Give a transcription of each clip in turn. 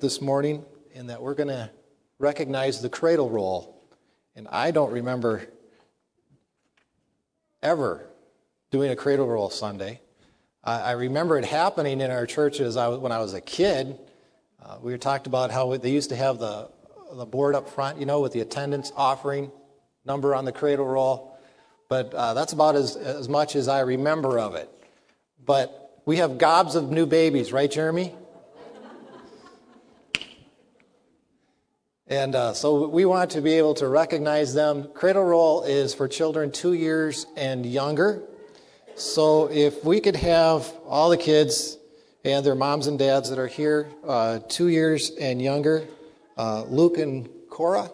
this morning in that we're going to recognize the cradle roll. And I don't remember ever doing a cradle roll Sunday. I remember it happening in our churches when I was a kid. We talked about how they used to have the board up front, with the attendance offering number on the cradle roll. But that's about as much as I remember of it. But we have gobs of new babies, right, Jeremy? And so we want to be able to recognize them. Cradle roll is for children 2 years and younger. So if we could have all the kids and their moms and dads that are here, 2 years and younger, Luke and Cora.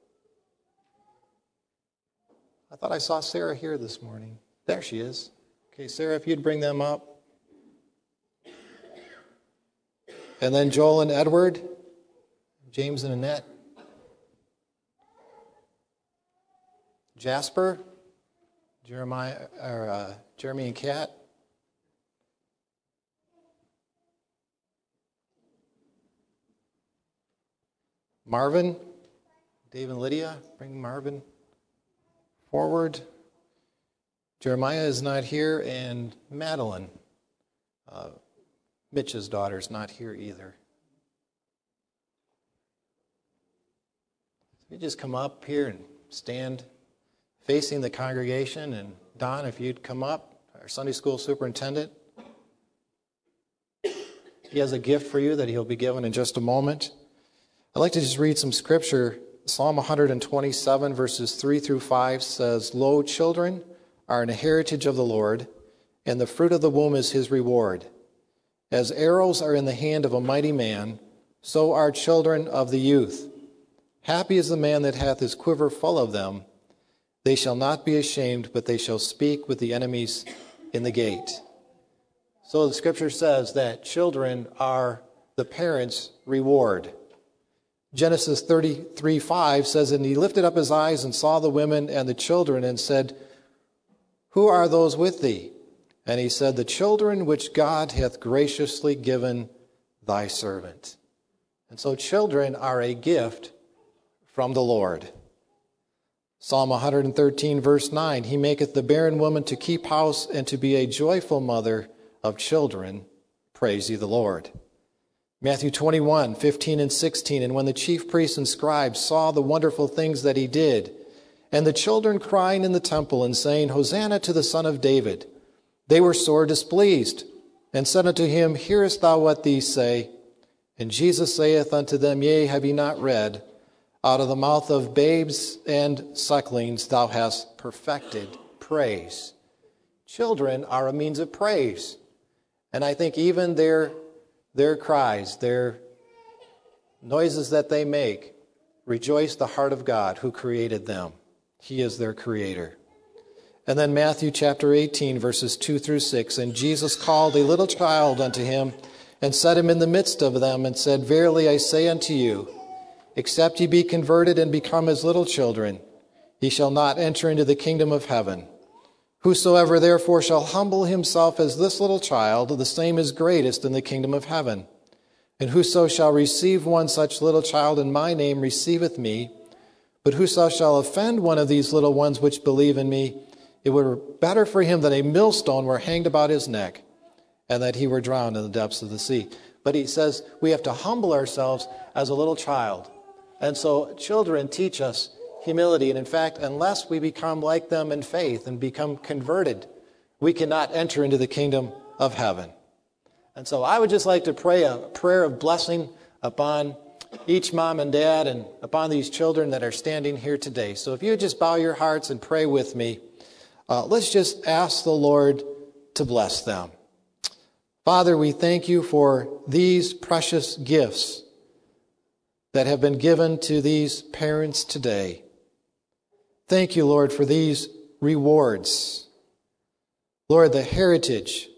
I thought I saw Sarah here this morning. There she is. Okay, Sarah, if you'd bring them up. And then Joel and Edward, James and Annette. Jasper, Jeremy and Kat. Marvin, Dave and Lydia, bring Marvin forward. Jeremiah is not here, and Madeline, Mitch's daughter, is not here either. You just come up here and stand facing the congregation, and Don, if you'd come up, our Sunday school superintendent. He has a gift for you that he'll be given in just a moment. I'd like to just read some scripture. Psalm 127, verses 3 through 5 says, "Lo, children are an heritage of the Lord, and the fruit of the womb is his reward. As arrows are in the hand of a mighty man, so are children of the youth. Happy is the man that hath his quiver full of them. They shall not be ashamed, but they shall speak with the enemies in the gate." So the scripture says that children are the parents' reward. Genesis 33:5 says, "And he lifted up his eyes and saw the women and the children and said, Who are those with thee? And he said, The children which God hath graciously given thy servant." And so children are a gift from the Lord. Psalm 113, verse 9, "He maketh the barren woman to keep house and to be a joyful mother of children. Praise ye the Lord." Matthew 21, 15 and 16, "And when the chief priests and scribes saw the wonderful things that he did, and the children crying in the temple and saying, Hosanna to the Son of David, they were sore displeased, and said unto him, Hearest thou what these say? And Jesus saith unto them, Yea, have ye not read, Out of the mouth of babes and sucklings thou hast perfected praise." Children are a means of praise. And I think even their cries, their noises that they make, rejoice the heart of God who created them. He is their creator. And then Matthew chapter 18, verses 2 through 6, "And Jesus called a little child unto him, and set him in the midst of them, and said, Verily I say unto you, except ye be converted and become as little children, ye shall not enter into the kingdom of heaven. Whosoever therefore shall humble himself as this little child, the same is greatest in the kingdom of heaven. And whoso shall receive one such little child in my name receiveth me. But whoso shall offend one of these little ones which believe in me, it were better for him that a millstone were hanged about his neck, and that he were drowned in the depths of the sea." But he says we have to humble ourselves as a little child. And so children teach us humility. And in fact, unless we become like them in faith and become converted, we cannot enter into the kingdom of heaven. And so I would just like to pray a prayer of blessing upon each mom and dad and upon these children that are standing here today. So if you would just bow your hearts and pray with me, let's just ask the Lord to bless them. Father, we thank you for these precious gifts that have been given to these parents today. Thank you, Lord, for these rewards. Lord, the heritage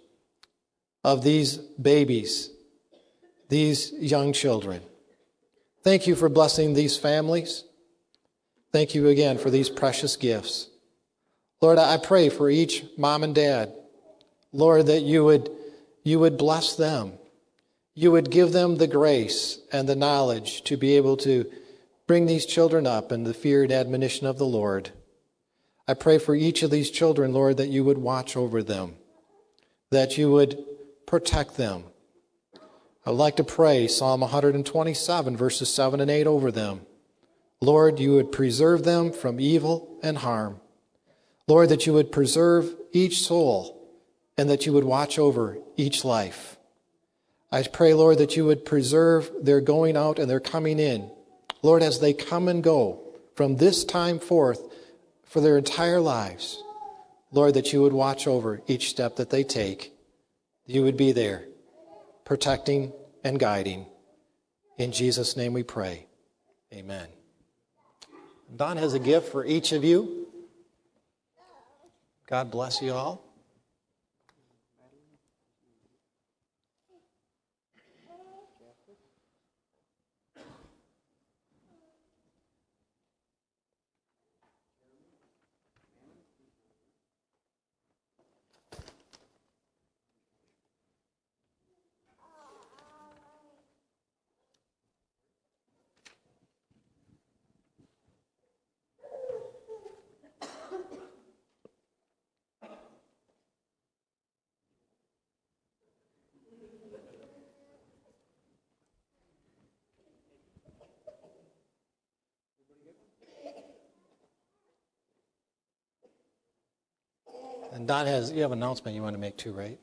of these babies, these young children. Thank you for blessing these families. Thank you again for these precious gifts. Lord, I pray for each mom and dad, Lord, that you would bless them. you would give them the grace and the knowledge to be able to bring these children up in the fear and admonition of the Lord. I pray for each of these children, Lord, that you would watch over them, that you would protect them. I would like to pray Psalm 127, verses 7 and 8 over them. Lord, you would preserve them from evil and harm. Lord, that you would preserve each soul and that you would watch over each life. I pray, Lord, that you would preserve their going out and their coming in. Lord, as they come and go from this time forth for their entire lives, Lord, that you would watch over each step that they take. You would be there, protecting and guiding. In Jesus' name we pray. Amen. Don has a gift for each of you. God bless you all. And Don you have an announcement you want to make too, right?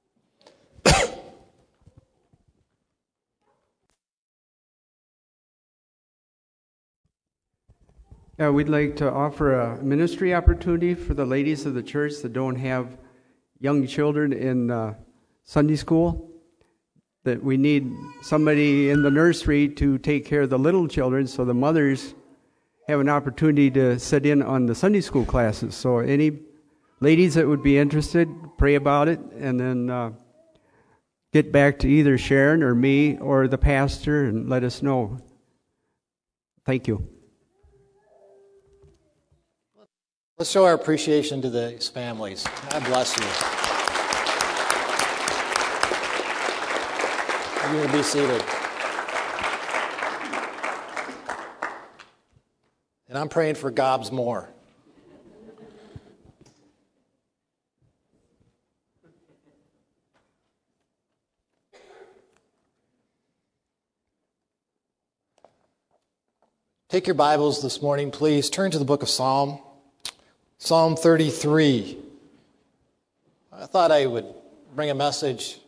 Yeah, we'd like to offer a ministry opportunity for the ladies of the church that don't have young children in Sunday school. That we need somebody in the nursery to take care of the little children so the mothers have an opportunity to sit in on the Sunday school classes. So any ladies that would be interested, pray about it, and then get back to either Sharon or me or the pastor and let us know. Thank you. Let's show our appreciation to these families. God bless you. You can be seated. And I'm praying for gobs more. Take your Bibles this morning, please. Turn to the book of Psalm 33. I thought I would bring a message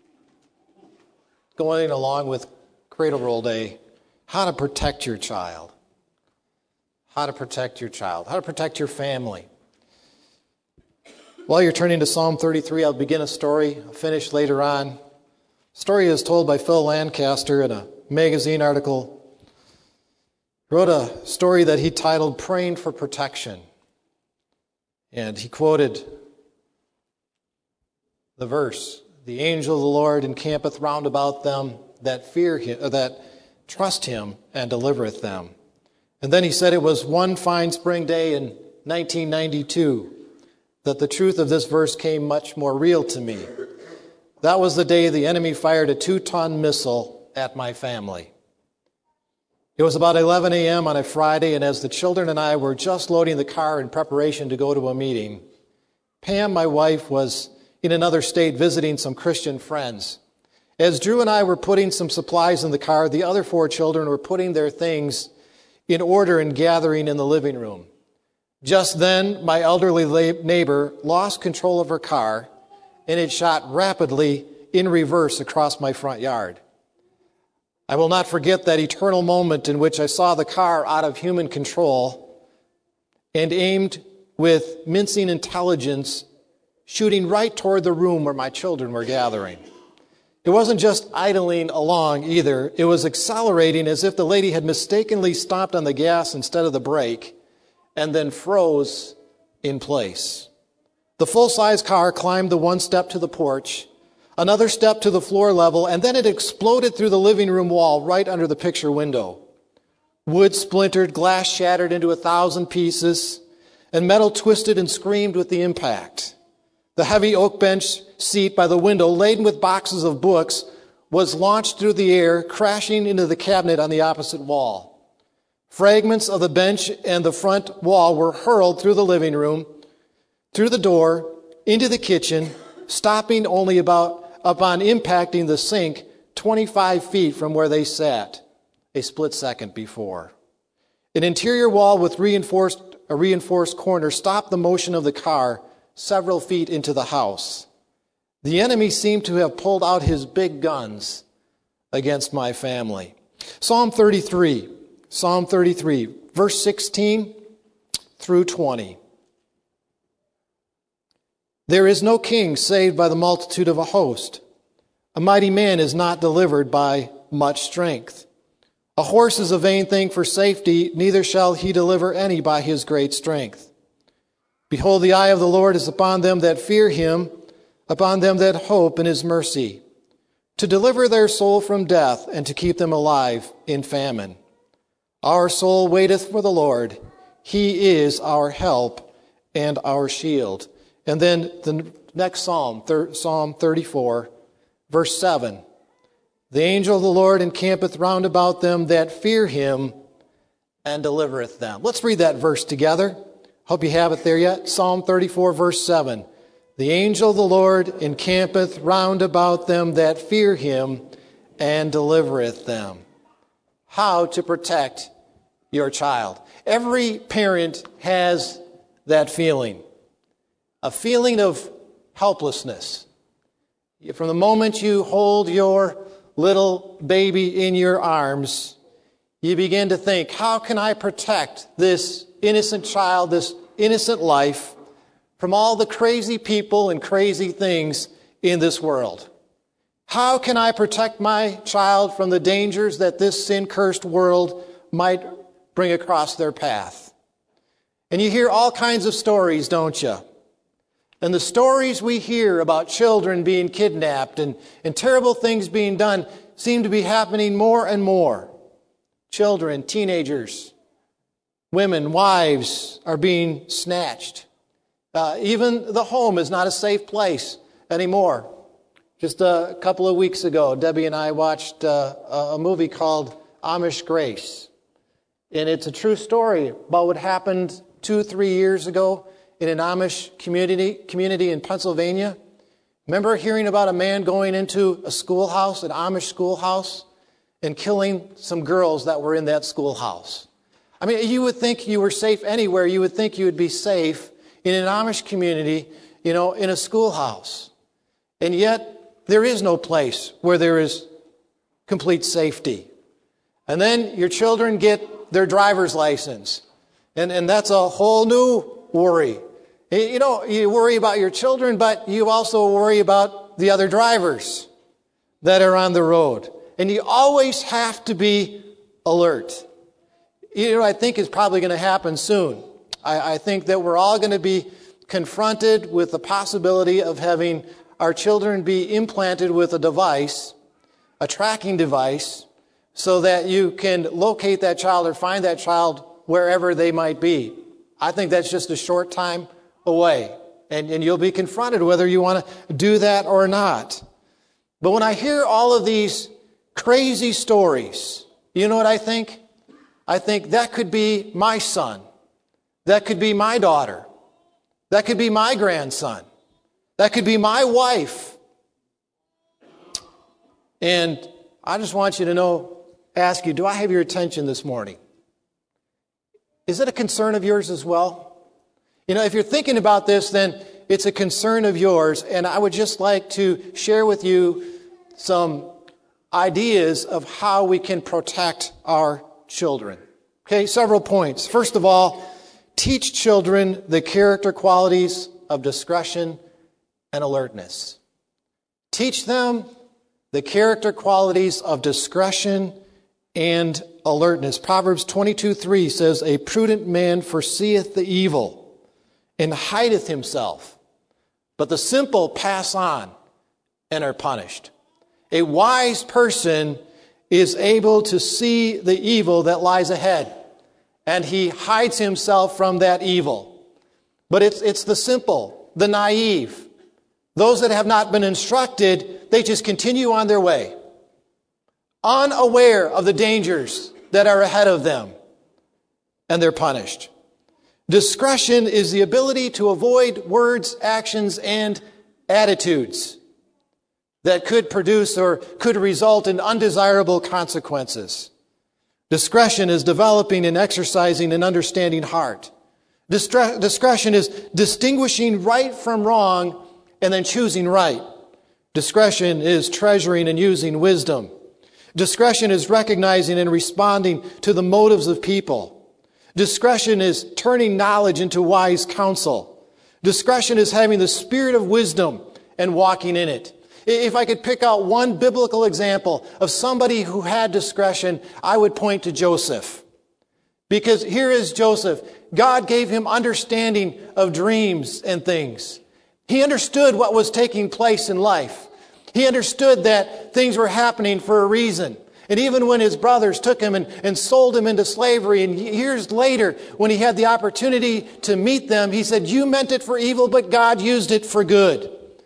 going along with Cradle Roll Day, how to protect your child. How to protect your child. How to protect your family. While you're turning to Psalm 33, I'll begin a story. I'll finish later on. The story is told by Phil Lancaster in a magazine article. He wrote a story that he titled Praying for Protection. And he quoted the verse, "The angel of the Lord encampeth round about them that fear him, that trust him, and delivereth them." And then he said it was one fine spring day in 1992 that the truth of this verse came much more real to me. That was the day the enemy fired a 2-ton missile at my family. It was about 11 a.m. on a Friday, and as the children and I were just loading the car in preparation to go to a meeting, Pam, my wife, was in another state visiting some Christian friends. As Drew and I were putting some supplies in the car, the other 4 children were putting their things in order and gathering in the living room. Just then, my elderly neighbor lost control of her car, and it shot rapidly in reverse across my front yard. I will not forget that eternal moment in which I saw the car out of human control and aimed with mincing intelligence, shooting right toward the room where my children were gathering. It wasn't just idling along either. It was accelerating as if the lady had mistakenly stopped on the gas instead of the brake and then froze in place. The full-size car climbed the one step to the porch, another step to the floor level, and then it exploded through the living room wall right under the picture window. Wood splintered, glass shattered into 1,000 pieces, and metal twisted and screamed with the impact. The heavy oak bench seat by the window, laden with boxes of books, was launched through the air, crashing into the cabinet on the opposite wall. Fragments of the bench and the front wall were hurled through the living room, through the door, into the kitchen, stopping only upon impacting the sink 25 feet from where they sat a split second before. An interior wall with a reinforced corner stopped the motion of the car several feet into the house. The enemy seemed to have pulled out his big guns against my family. Psalm 33, verse 16 through 20. There is no king saved by the multitude of a host. A mighty man is not delivered by much strength. A horse is a vain thing for safety, neither shall he deliver any by his great strength. Behold, the eye of the Lord is upon them that fear him, upon them that hope in his mercy, to deliver their soul from death and to keep them alive in famine. Our soul waiteth for the Lord. He is our help and our shield. And then the next psalm, Psalm 34, verse 7. The angel of the Lord encampeth round about them that fear him and delivereth them. Let's read that verse together. Hope you have it there yet. Psalm 34, verse 7. The angel of the Lord encampeth round about them that fear him and delivereth them. How to protect your child. Every parent has that feeling. A feeling of helplessness. From the moment you hold your little baby in your arms, you begin to think, how can I protect this innocent child, this innocent life, from all the crazy people and crazy things in this world? How can I protect my child from the dangers that this sin-cursed world might bring across their path? And you hear all kinds of stories, don't you? And the stories we hear about children being kidnapped and terrible things being done seem to be happening more and more. Children, teenagers, women, wives are being snatched. Even the home is not a safe place anymore. Just a couple of weeks ago, Debbie and I watched a movie called Amish Grace. And it's a true story about what happened 2-3 years ago in an Amish community in Pennsylvania. Remember hearing about a man going into a schoolhouse, an Amish schoolhouse, and killing some girls that were in that schoolhouse? I mean, you would think you were safe anywhere. You would think you would be safe in an Amish community, in a schoolhouse. And yet, there is no place where there is complete safety. And then your children get their driver's license. And that's a whole new worry. You worry about your children, but you also worry about the other drivers that are on the road. And you always have to be alert. I think is probably going to happen soon. I think that we're all going to be confronted with the possibility of having our children be implanted with a device, a tracking device, so that you can locate that child or find that child wherever they might be. I think that's just a short time away. And you'll be confronted whether you want to do that or not. But when I hear all of these crazy stories, you know what I think? I think that could be my son. That could be my daughter. That could be my grandson. That could be my wife. And I just want you to ask you, do I have your attention this morning? Is it a concern of yours as well? If you're thinking about this, then it's a concern of yours. And I would just like to share with you some ideas of how we can protect our children. Okay, several points. First of all, teach children the character qualities of discretion and alertness. Teach them the character qualities of discretion and alertness. Proverbs 22:3 says, a prudent man foreseeth the evil and hideth himself, but the simple pass on and are punished. A wise person is able to see the evil that lies ahead, and he hides himself from that evil. But it's the simple, the naive, those that have not been instructed, they just continue on their way. unaware of the dangers that are ahead of them, and they're punished. Discretion is the ability to avoid words, actions, and attitudes that could produce or could result in undesirable consequences. Discretion is developing and exercising an understanding heart. Discretion is distinguishing right from wrong and then choosing right. Discretion is treasuring and using wisdom. Discretion is recognizing and responding to the motives of people. Discretion is turning knowledge into wise counsel. Discretion is having the spirit of wisdom and walking in it. If I could pick out one biblical example of somebody who had discretion, I would point to Joseph. Because here is Joseph. God gave him understanding of dreams and things. He understood what was taking place in life. He understood that things were happening for a reason. And even when his brothers took him and sold him into slavery, and years later, when he had the opportunity to meet them, he said, "You meant it for evil, but God used it for good."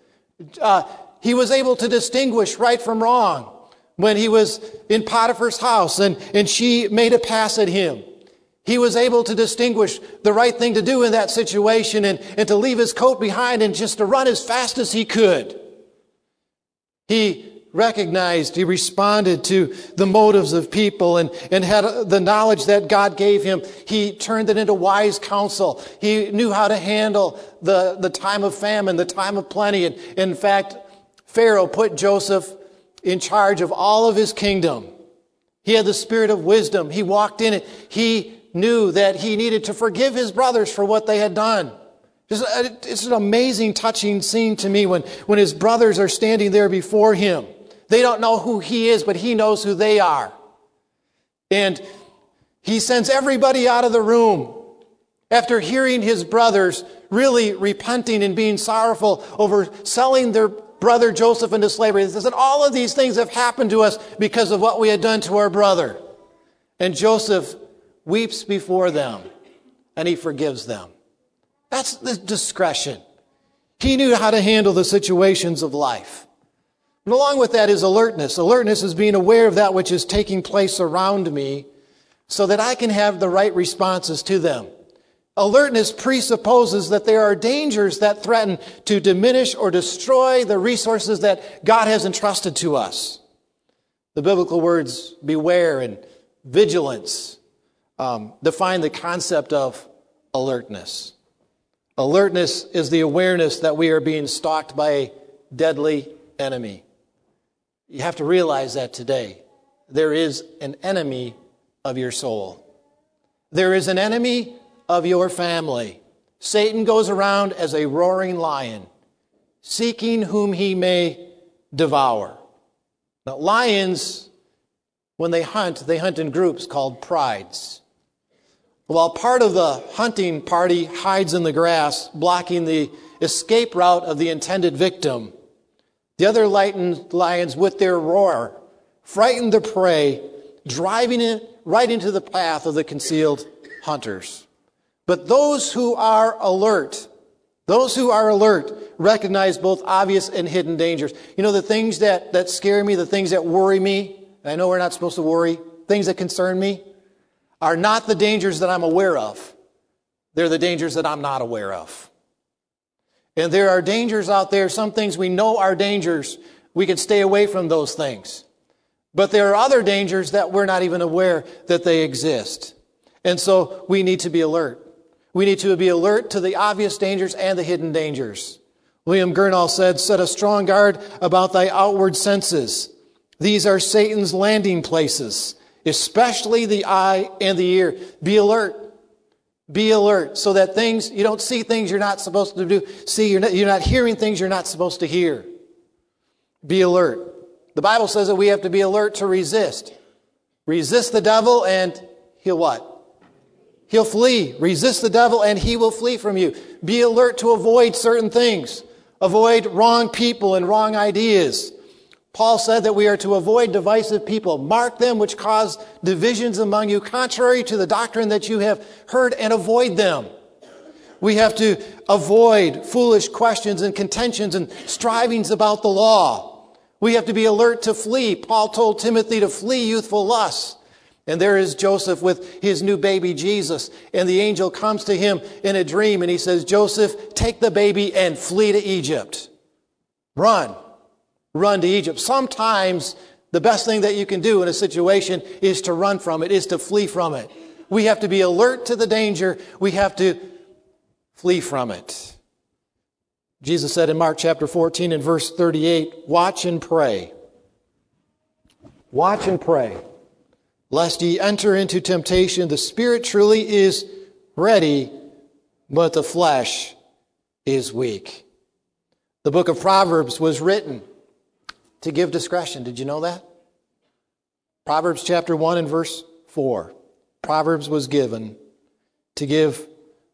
He was able to distinguish right from wrong when he was in Potiphar's house and she made a pass at him. He was able to distinguish the right thing to do in that situation and to leave his coat behind and just to run as fast as he could. He recognized, he responded to the motives of people and had the knowledge that God gave him. He turned it into wise counsel. He knew how to handle the time of famine, the time of plenty. And in fact, Pharaoh put Joseph in charge of all of his kingdom. He had the spirit of wisdom. He walked in it. He knew that he needed to forgive his brothers for what they had done. It's an amazing, touching scene to me when his brothers are standing there before him. They don't know who he is, but he knows who they are. And he sends everybody out of the room after hearing his brothers really repenting and being sorrowful over selling their brother Joseph into slavery. He says, all of these things have happened to us because of what we had done to our brother. And Joseph weeps before them, and he forgives them. That's the discretion. He knew how to handle the situations of life. And along with that is alertness. Alertness is being aware of that which is taking place around me so that I can have the right responses to them. Alertness presupposes that there are dangers that threaten to diminish or destroy the resources that God has entrusted to us. The biblical words beware and vigilance define the concept of alertness. Alertness is the awareness that we are being stalked by a deadly enemy. You have to realize that today. There is an enemy of your soul. There is an enemy of your family. Satan goes around as a roaring lion, seeking whom he may devour. Now, lions, when they hunt in groups called prides. While part of the hunting party hides in the grass, blocking the escape route of the intended victim, the other lions, with their roar, frighten the prey, driving it right into the path of the concealed hunters. But those who are alert, recognize both obvious and hidden dangers. You know, the things that scare me, the things that worry me, and I know we're not supposed to worry, things that concern me, are not the dangers that I'm aware of. They're the dangers that I'm not aware of. And there are dangers out there, some things we know are dangers. We can stay away from those things. But there are other dangers that we're not even aware that they exist. And so we need to be alert. We need to be alert to the obvious dangers and the hidden dangers. William Gurnall said, "Set a strong guard about thy outward senses. These are Satan's landing places, especially the eye and the ear." Be alert. Be alert so that you don't see things you're not supposed to see. You're not hearing things you're not supposed to hear. Be alert. The Bible says that we have to be alert to resist. Resist the devil and he'll what? He'll flee. Resist the devil and he will flee from you. Be alert to avoid certain things. Avoid wrong people and wrong ideas. Paul said that we are to avoid divisive people. Mark them which cause divisions among you, contrary to the doctrine that you have heard, and avoid them. We have to avoid foolish questions and contentions and strivings about the law. We have to be alert to flee. Paul told Timothy to flee youthful lusts. And there is Joseph with his new baby Jesus. And the angel comes to him in a dream and he says, Joseph, take the baby and flee to Egypt. Run. Run to Egypt. Sometimes the best thing that you can do in a situation is to run from it, is to flee from it. We have to be alert to the danger. We have to flee from it. Jesus said in Mark chapter 14 and verse 38, watch and pray. Watch and pray, lest ye enter into temptation. The spirit truly is ready, but the flesh is weak. The book of Proverbs was written to give discretion. Did you know that? Proverbs chapter 1 and verse 4. Proverbs was given to give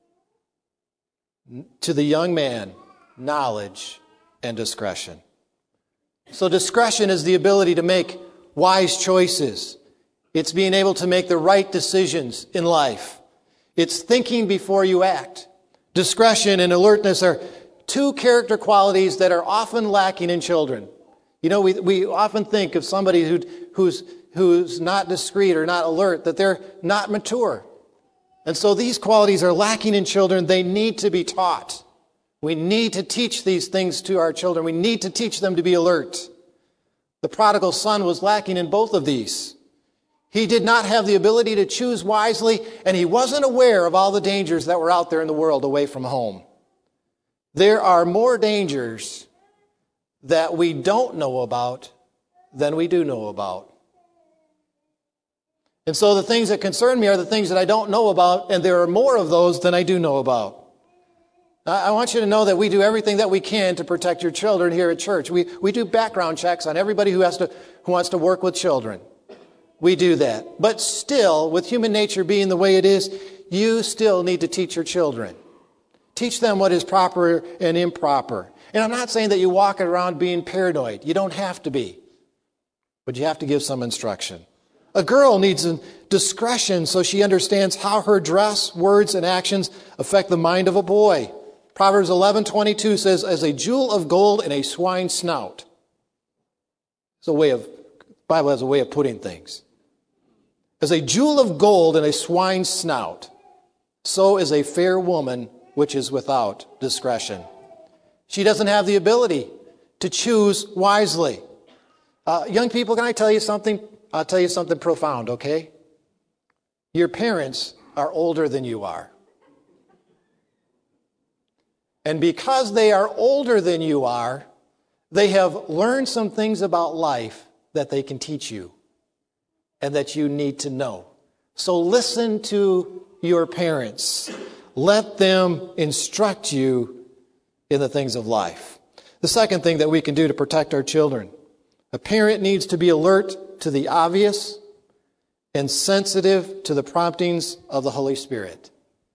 to the young man knowledge and discretion. So discretion is the ability to make wise choices. It's being able to make the right decisions in life. It's thinking before you act. Discretion and alertness are two character qualities that are often lacking in children. You know, we often think of somebody who's not discreet or not alert, that they're not mature. And so these qualities are lacking in children. They need to be taught. We need to teach these things to our children. We need to teach them to be alert. The prodigal son was lacking in both of these. He did not have the ability to choose wisely, and he wasn't aware of all the dangers that were out there in the world away from home. There are more dangers that we don't know about than we do know about. And so the things that concern me are the things that I don't know about, and there are more of those than I do know about. I want you to know that we do everything that we can to protect your children here at church. We do background checks on everybody who wants to work with children. We do that. But still, with human nature being the way it is, you still need to teach your children. Teach them what is proper and improper. And I'm not saying that you walk around being paranoid. You don't have to be. But you have to give some instruction. A girl needs discretion so she understands how her dress, words, and actions affect the mind of a boy. Proverbs 11:22 says, as a jewel of gold in a swine's snout. The Bible has a way of putting things. As a jewel of gold in a swine's snout, so is a fair woman which is without discretion. She doesn't have the ability to choose wisely. Young people, can I tell you something? I'll tell you something profound, okay? Your parents are older than you are. And because they are older than you are, they have learned some things about life that they can teach you and that you need to know. So listen to your parents. Let them instruct you in the things of life. The second thing that we can do to protect our children, a parent needs to be alert to the obvious and sensitive to the promptings of the Holy Spirit.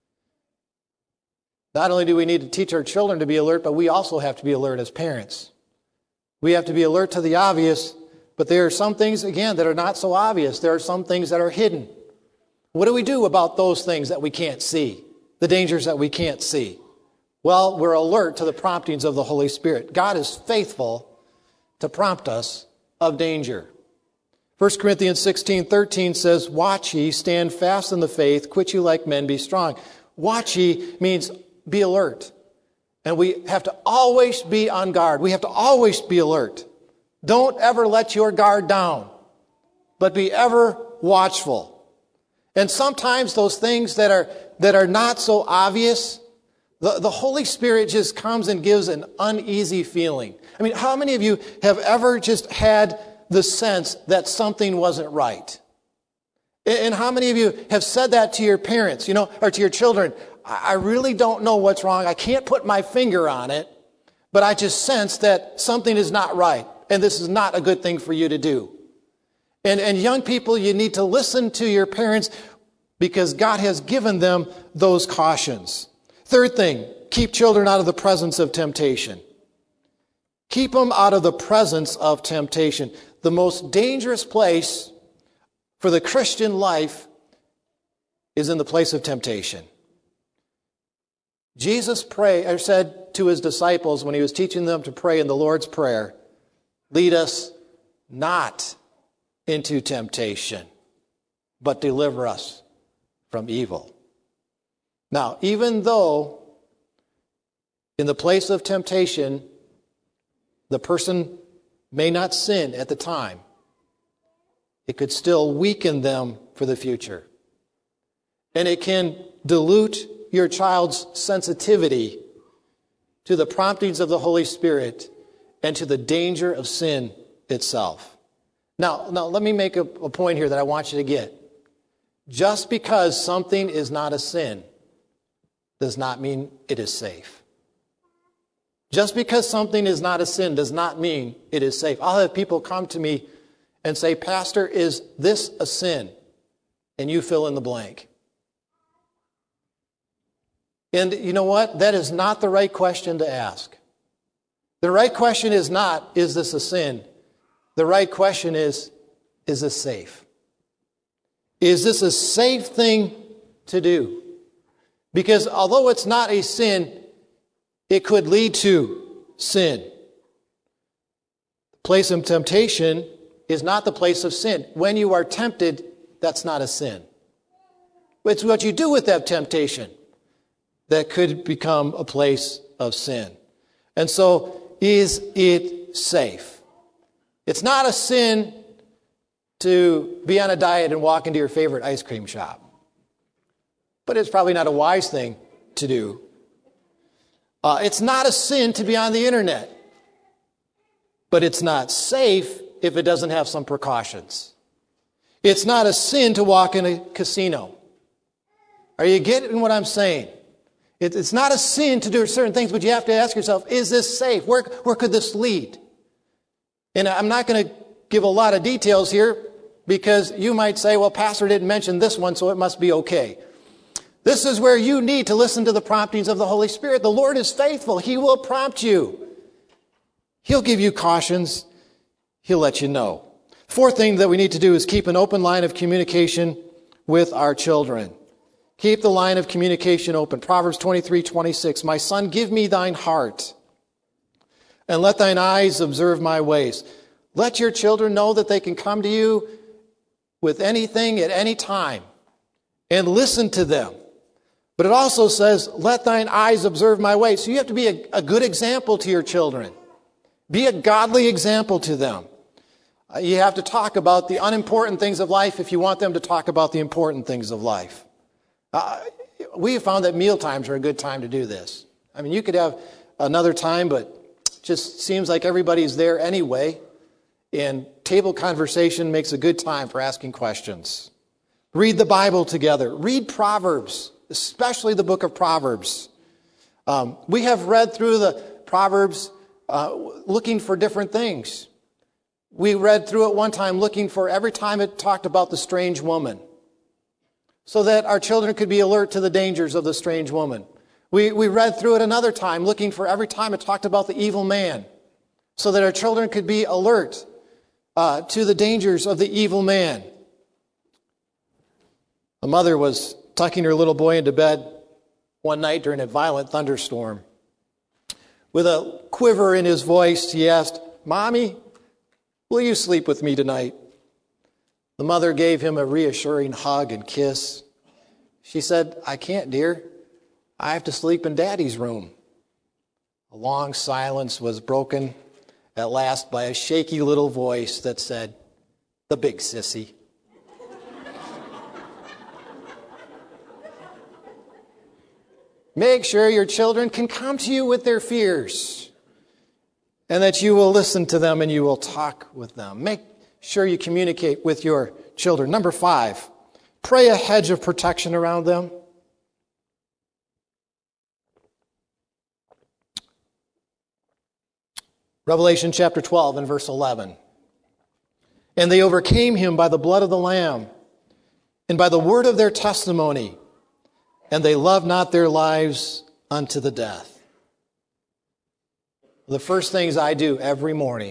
Not only do we need to teach our children to be alert, but we also have to be alert as parents. We have to be alert to the obvious, but there are some things, again, that are not so obvious. There are some things that are hidden. What do we do about those things that we can't see? The dangers that we can't see? Well, we're alert to the promptings of the Holy Spirit. God is faithful to prompt us of danger. 1 Corinthians 16:13 says, watch ye, stand fast in the faith, quit you like men, be strong. Watch ye means be alert. And we have to always be on guard. We have to always be alert. Don't ever let your guard down, but be ever watchful. And sometimes those things that are not so obvious, the Holy Spirit just comes and gives an uneasy feeling. I mean, how many of you have ever just had the sense that something wasn't right? And how many of you have said that to your parents, or to your children? I really don't know what's wrong. I can't put my finger on it, but I just sense that something is not right, and this is not a good thing for you to do. And young people, you need to listen to your parents because God has given them those cautions. Third thing, keep children out of the presence of temptation. Keep them out of the presence of temptation. The most dangerous place for the Christian life is in the place of temptation. Jesus said to his disciples when he was teaching them to pray in the Lord's Prayer, Lead us not into temptation, but deliver us from evil. Now, even though in the place of temptation, the person may not sin at the time, it could still weaken them for the future. And it can dilute your child's sensitivity to the promptings of the Holy Spirit and to the danger of sin itself. Now let me make a point here that I want you to get. Just because something is not a sin does not mean it is safe. Just because something is not a sin does not mean it is safe. I'll have people come to me and say, Pastor, is this a sin? And you fill in the blank. And you know what? That is not the right question to ask. The right question is not, is this a sin? The right question is this safe? Is this a safe thing to do? Because although it's not a sin, it could lead to sin. The place of temptation is not the place of sin. When you are tempted, that's not a sin. It's what you do with that temptation that could become a place of sin. And so, is it safe? It's not a sin to be on a diet and walk into your favorite ice cream shop. But it's probably not a wise thing to do. It's not a sin to be on the internet. But it's not safe if it doesn't have some precautions. It's not a sin to walk in a casino. Are you getting what I'm saying? It's not a sin to do certain things, but you have to ask yourself, is this safe? Where could this lead? And I'm not going to give a lot of details here because you might say, well, Pastor didn't mention this one, so it must be okay. This is where you need to listen to the promptings of the Holy Spirit. The Lord is faithful. He will prompt you. He'll give you cautions. He'll let you know. Fourth thing that we need to do is keep an open line of communication with our children. Keep the line of communication open. Proverbs 23:26. My son, give me thine heart, and let thine eyes observe my ways. Let your children know that they can come to you with anything at any time, and listen to them. But it also says, let thine eyes observe my ways. So you have to be a good example to your children. Be a godly example to them. You have to talk about the unimportant things of life if you want them to talk about the important things of life. We have found that meal times are a good time to do this. I mean, you could have another time, but it just seems like everybody's there anyway. And table conversation makes a good time for asking questions. Read the Bible together. Read Proverbs, especially the book of Proverbs. We have read through the Proverbs looking for different things. We read through it one time looking for every time it talked about the strange woman, so that our children could be alert to the dangers of the strange woman. We read through it another time looking for every time it talked about the evil man, so that our children could be alert to the dangers of the evil man. A mother was tucking her little boy into bed one night during a violent thunderstorm. With a quiver in his voice, he asked, Mommy, will you sleep with me tonight? The mother gave him a reassuring hug and kiss. She said, I can't, dear. I have to sleep in Daddy's room. A long silence was broken at last by a shaky little voice that said, the big sissy. Make sure your children can come to you with their fears and that you will listen to them and you will talk with them. Make sure you communicate with your children. Number 5, pray a hedge of protection around them. Revelation chapter 12 and verse 11. And they overcame him by the blood of the Lamb and by the word of their testimony, and they loved not their lives unto the death. The first things I do every morning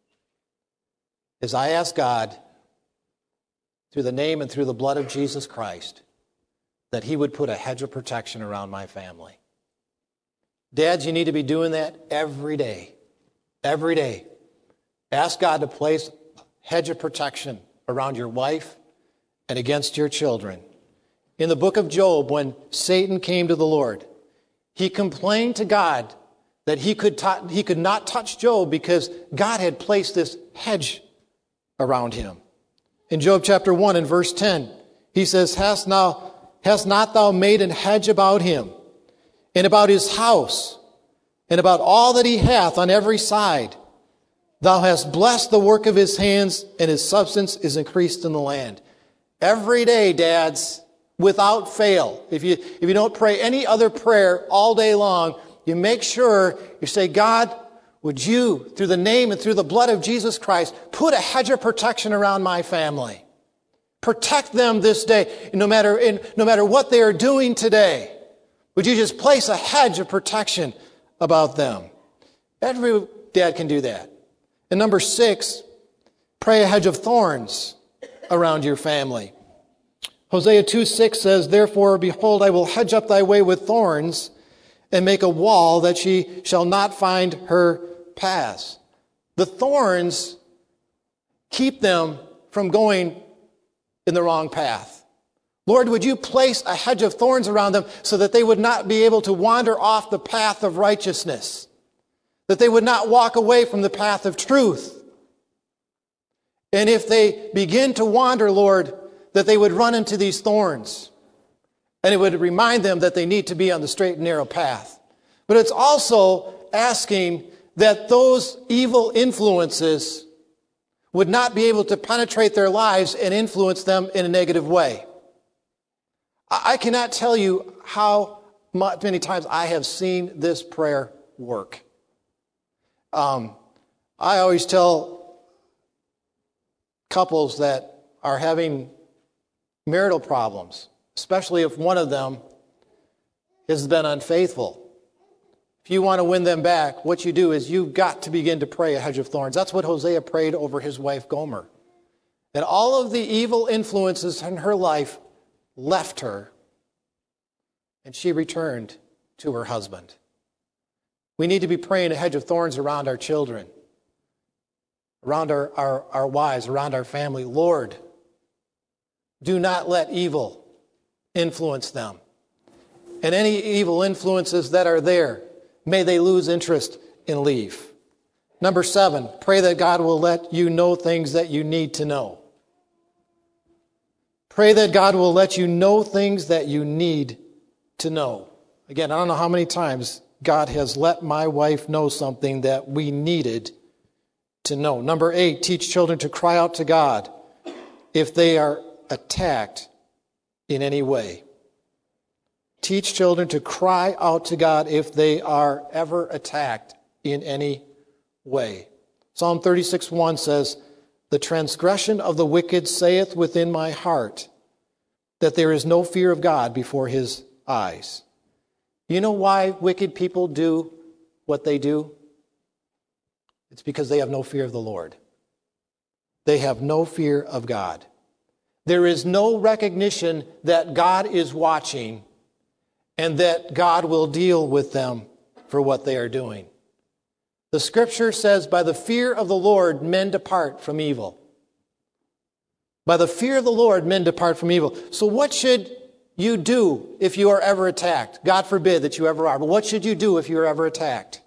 is I ask God, through the name and through the blood of Jesus Christ, that he would put a hedge of protection around my family. Dads, you need to be doing that every day. Every day. Ask God to place a hedge of protection around your wife and against your children. In the book of Job, when Satan came to the Lord, he complained to God that he could not touch Job because God had placed this hedge around him. In Job chapter 1 and verse 10, he says, Hast not thou made an hedge about him, and about his house, and about all that he hath on every side? Thou hast blessed the work of his hands, and his substance is increased in the land. Every day, dads, without fail, if you don't pray any other prayer all day long, you make sure you say, God, would you, through the name and through the blood of Jesus Christ, put a hedge of protection around my family. Protect them this day, no matter what they are doing today. Would you just place a hedge of protection about them? Every dad can do that. And number 6, pray a hedge of thorns around your family. Hosea 2:6 says, Therefore, behold, I will hedge up thy way with thorns, and make a wall that she shall not find her paths. The thorns keep them from going in the wrong path. Lord, would you place a hedge of thorns around them so that they would not be able to wander off the path of righteousness, that they would not walk away from the path of truth. And if they begin to wander, Lord, that they would run into these thorns, and it would remind them that they need to be on the straight and narrow path. But it's also asking that those evil influences would not be able to penetrate their lives and influence them in a negative way. I cannot tell you how many times I have seen this prayer work. I always tell couples that are having marital problems, especially if one of them has been unfaithful. If you want to win them back, what you do is you've got to begin to pray a hedge of thorns. That's what Hosea prayed over his wife Gomer. And all of the evil influences in her life left her, and she returned to her husband. We need to be praying a hedge of thorns around our children, around our wives, around our family. Lord, do not let evil influence them. And any evil influences that are there, may they lose interest and leave. Number 7, pray that God will let you know things that you need to know. Pray that God will let you know things that you need to know. Again, I don't know how many times God has let my wife know something that we needed to know. Number 8, teach children to cry out to God if they are attacked in any way. Teach children to cry out to God if they are ever attacked in any way. Psalm 36:1 says, The transgression of the wicked saith within my heart that there is no fear of God before his eyes. You know why wicked people do what they do? It's because they have no fear of the Lord. They have no fear of God. There is no recognition that God is watching and that God will deal with them for what they are doing. The scripture says, by the fear of the Lord, men depart from evil. By the fear of the Lord, men depart from evil. So what should you do if you are ever attacked? God forbid that you ever are. But what should you do if you are ever attacked?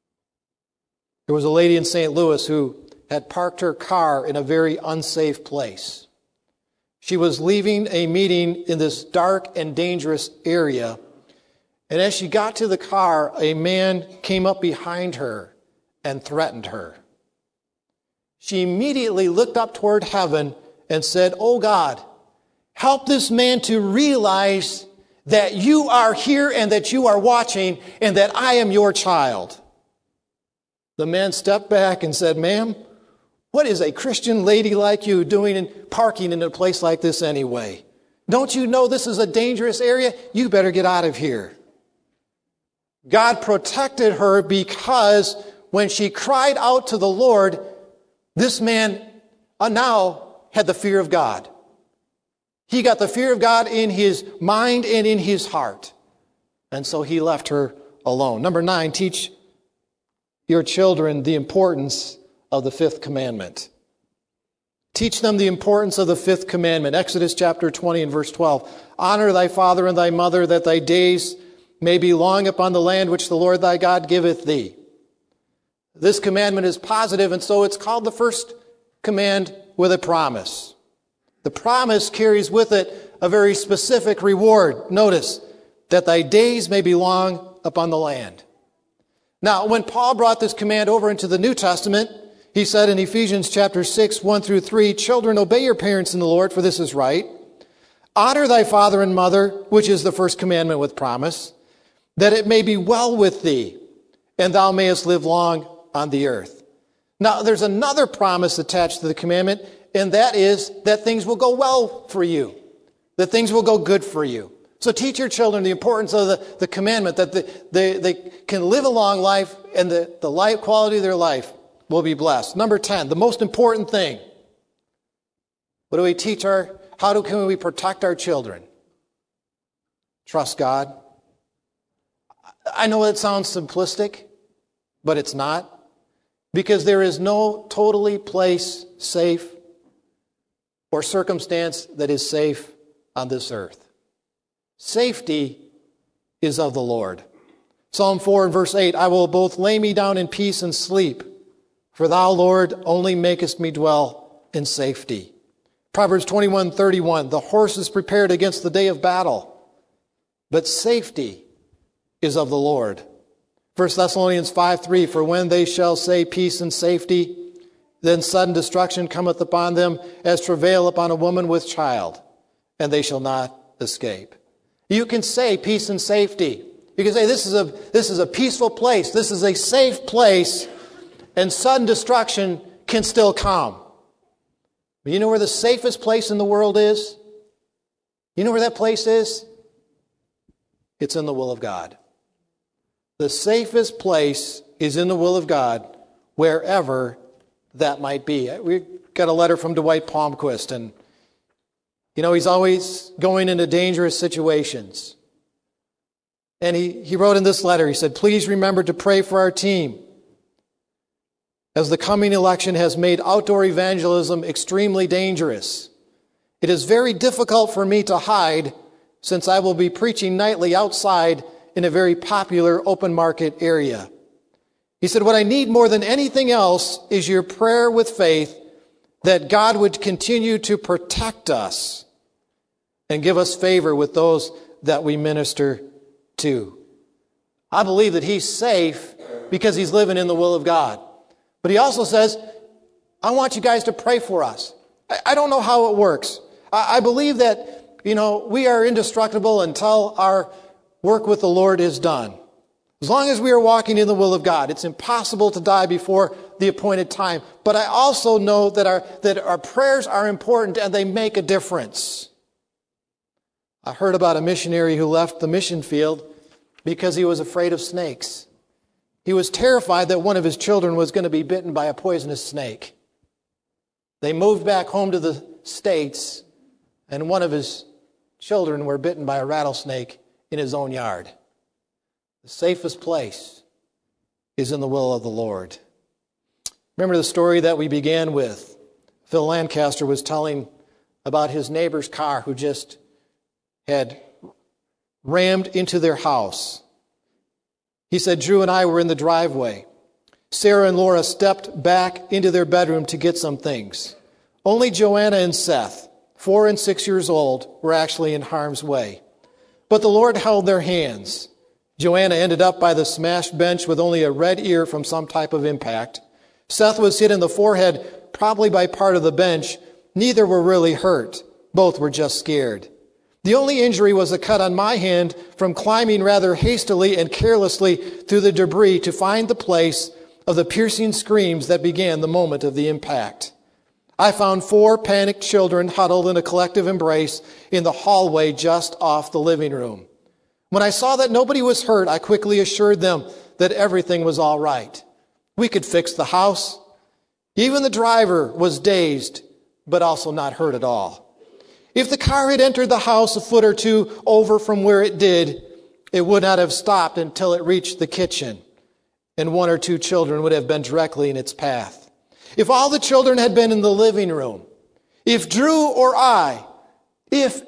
There was a lady in St. Louis who had parked her car in a very unsafe place. She was leaving a meeting in this dark and dangerous area. And as she got to the car, a man came up behind her and threatened her. She immediately looked up toward heaven and said, Oh God, help this man to realize that you are here and that you are watching and that I am your child. The man stepped back and said, Ma'am, what is a Christian lady like you doing and parking in a place like this anyway? Don't you know this is a dangerous area? You better get out of here. God protected her because when she cried out to the Lord, this man now had the fear of God. He got the fear of God in his mind and in his heart. And so he left her alone. Number 9, teach your children the importance of the fifth commandment. Teach them the importance of the fifth commandment. Exodus chapter 20 and verse 12. Honor thy father and thy mother, that thy days may be long upon the land which the Lord thy God giveth thee. This commandment is positive, and so it's called the first command with a promise. The promise carries with it a very specific reward. Notice, that thy days may be long upon the land. Now, when Paul brought this command over into the New Testament, he said in Ephesians chapter 6, 1 through 3, Children, obey your parents in the Lord, for this is right. Honor thy father and mother, which is the first commandment with promise, that it may be well with thee, and thou mayest live long on the earth. Now, there's another promise attached to the commandment, and that is that things will go well for you, that things will go good for you. So teach your children the importance of the commandment, that they can live a long life, and the life quality of their life will be blessed. Number 10, the most important thing. What do we teach can we protect our children? Trust God. I know it sounds simplistic, but it's not. Because there is no totally place safe or circumstance that is safe on this earth. Safety is of the Lord. Psalm 4 and verse 8, I will both lay me down in peace and sleep, for thou, Lord, only makest me dwell in safety. Proverbs 21:31, the horse is prepared against the day of battle, but safety is of the Lord. 1 Thessalonians 5:3, for when they shall say peace and safety, then sudden destruction cometh upon them as travail upon a woman with child, and they shall not escape. You can say peace and safety. You can say this is a peaceful place, this is a safe place, and sudden destruction can still come. But you know where the safest place in the world is? You know where that place is? It's in the will of God. The safest place is in the will of God, wherever that might be. We got a letter from Dwight Palmquist, and he's always going into dangerous situations. And he wrote in this letter, he said, please remember to pray for our team, as the coming election has made outdoor evangelism extremely dangerous. It is very difficult for me to hide, since I will be preaching nightly outside in a very popular open market area. He said, what I need more than anything else is your prayer with faith that God would continue to protect us and give us favor with those that we minister to. I believe that he's safe because he's living in the will of God. But he also says, I want you guys to pray for us. I don't know how it works. I believe that, we are indestructible until our work with the Lord is done. As long as we are walking in the will of God, it's impossible to die before the appointed time. But I also know that our prayers are important and they make a difference. I heard about a missionary who left the mission field because he was afraid of snakes. He was terrified that one of his children was going to be bitten by a poisonous snake. They moved back home to the States, and one of his children were bitten by a rattlesnake in his own yard. The safest place is in the will of the Lord. Remember the story that we began with? Phil Lancaster was telling about his neighbor's car who just had rammed into their house. He said, Drew and I were in the driveway. Sarah and Laura stepped back into their bedroom to get some things. Only Joanna and Seth, 4 and 6 years old, were actually in harm's way. But the Lord held their hands. Joanna ended up by the smashed bench with only a red ear from some type of impact. Seth was hit in the forehead, probably by part of the bench. Neither were really hurt. Both were just scared. The only injury was a cut on my hand from climbing rather hastily and carelessly through the debris to find the place of the piercing screams that began the moment of the impact. I found 4 panicked children huddled in a collective embrace in the hallway just off the living room. When I saw that nobody was hurt, I quickly assured them that everything was all right. We could fix the house. Even the driver was dazed, but also not hurt at all. If the car had entered the house a foot or two over from where it did, it would not have stopped until it reached the kitchen, and 1 or 2 children would have been directly in its path. If all the children had been in the living room, if Drew or I, if,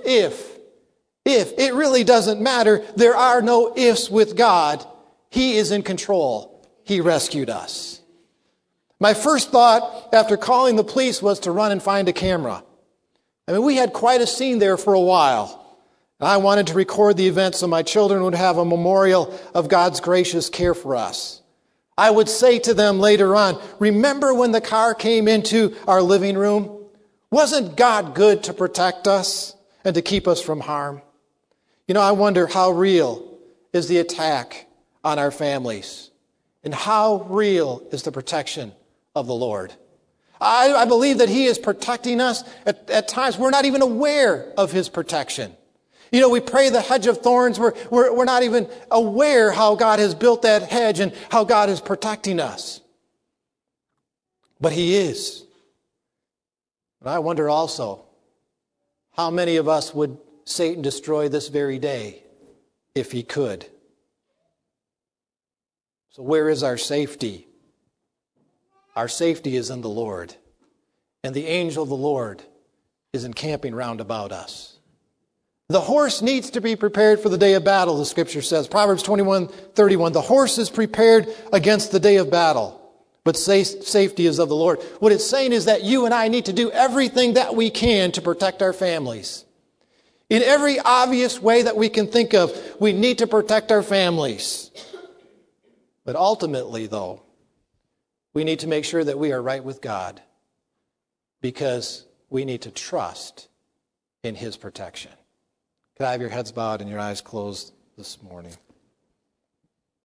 it really doesn't matter. There are no ifs with God. He is in control. He rescued us. My first thought after calling the police was to run and find a camera. I mean, we had quite a scene there for a while. I wanted to record the event so my children would have a memorial of God's gracious care for us. I would say to them later on, remember when the car came into our living room? Wasn't God good to protect us and to keep us from harm? You know, I wonder how real is the attack on our families and how real is the protection of the Lord. I believe that He is protecting us at times we're not even aware of His protection. You know, we pray the hedge of thorns. We're not even aware how God has built that hedge and how God is protecting us. But He is. But I wonder also, how many of us would Satan destroy this very day if he could? So where is our safety? Our safety is in the Lord. And the angel of the Lord is encamping round about us. The horse needs to be prepared for the day of battle, the scripture says. Proverbs 21:31. The horse is prepared against the day of battle, but safety is of the Lord. What it's saying is that you and I need to do everything that we can to protect our families. In every obvious way that we can think of, we need to protect our families. But ultimately, though, we need to make sure that we are right with God because we need to trust in His protection. Could I have your heads bowed and your eyes closed this morning?